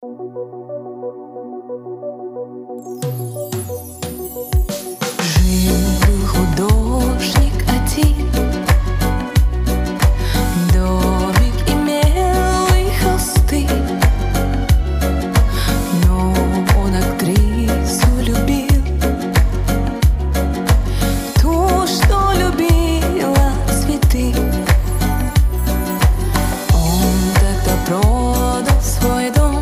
Жил художник один, домик имел и холсты, но он актрису любил, ту, что любила цветы. Он тогда продал свой дом,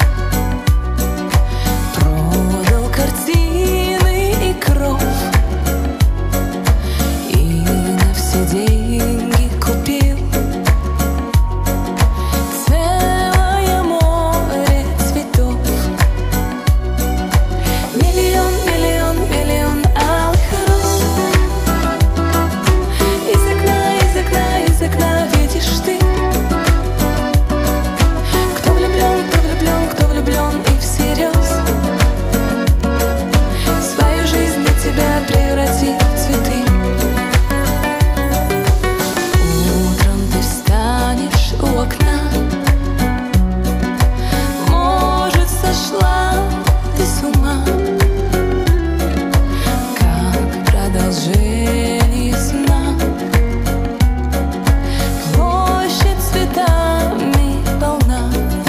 продал картины и кровь, и на все деньги купил целое море цветов. Миллион, миллион, миллион алых роз. Из окна, из окна, из окна видишь ты. Кто влюблен, кто влюблен, кто влюблен и всерьез свою жизнь для тебя превратит в цветы. Утром ты встанешь у окна, может, сошла ты с ума, как продолжение сна. Площадь цветами полна,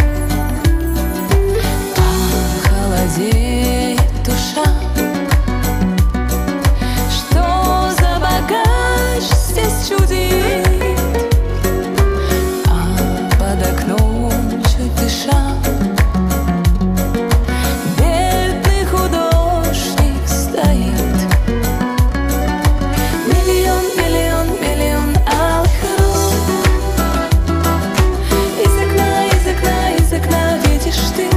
холодеет душа. Что за богач здесь чудит, а под окном чуть дыша бедный художник стоит. Миллион, миллион, миллион алых роз. Из окна, из окна, из окна видишь ты.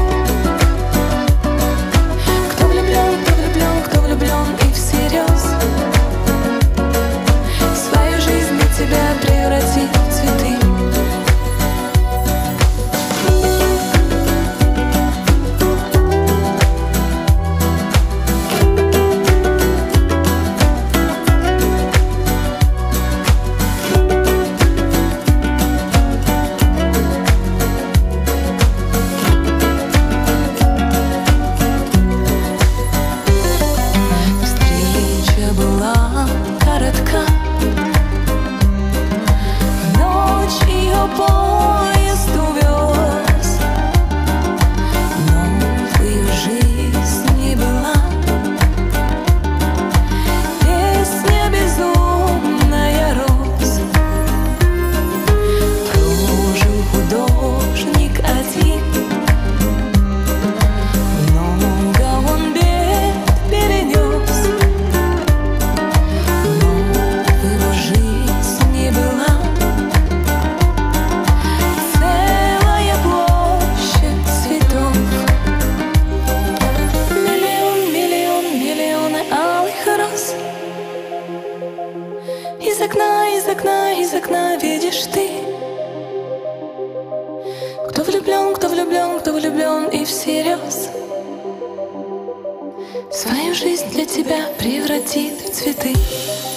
Кто влюблен, кто влюблен, кто влюблен и всерьез свою жизнь для тебя превратит в цветы. Встреча была коротка, в ночь ее поезд увез, но в ее жизни была песня безумная роз. Прожил художник один, много он бед перенес, но в его жизни была целая площадь цветов. Миллион, миллион, миллионы алых роз. Из окна, из окна, из окна видишь ты. Кто влюблен, кто влюблен, кто влюблен и всерьез свою жизнь для тебя превратит в цветы.